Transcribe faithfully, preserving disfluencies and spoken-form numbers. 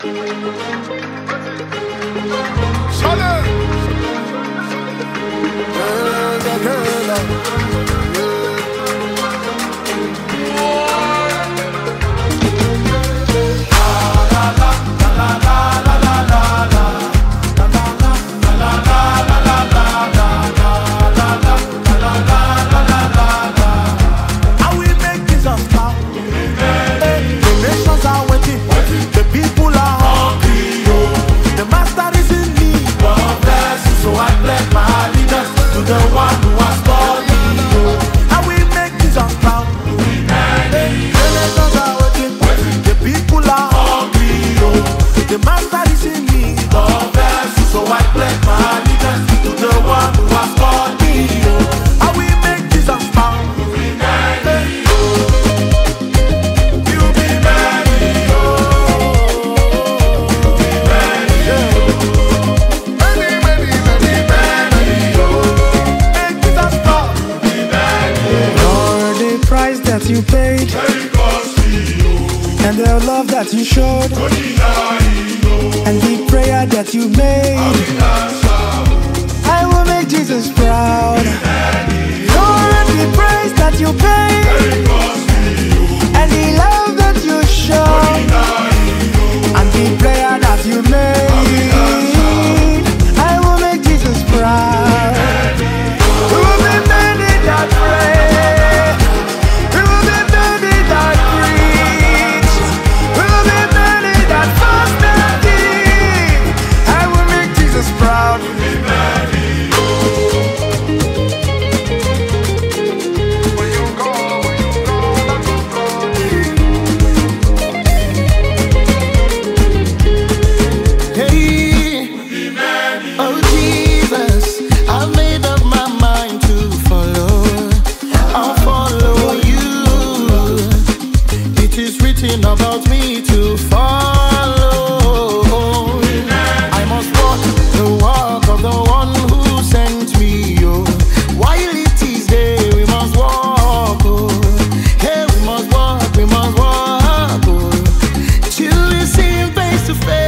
You paid and the love that you showed and the prayer that you made, I will make Jesus proud. Lord, the price that you paid and the love that you showed and the prayer that you made, I will make Jesus proud. We will be many that pray. About me to follow, I must walk the walk of the one who sent me. Oh, while it is day, we must walk. Oh, hey, we must walk, we must walk. Oh, till we see him face to face.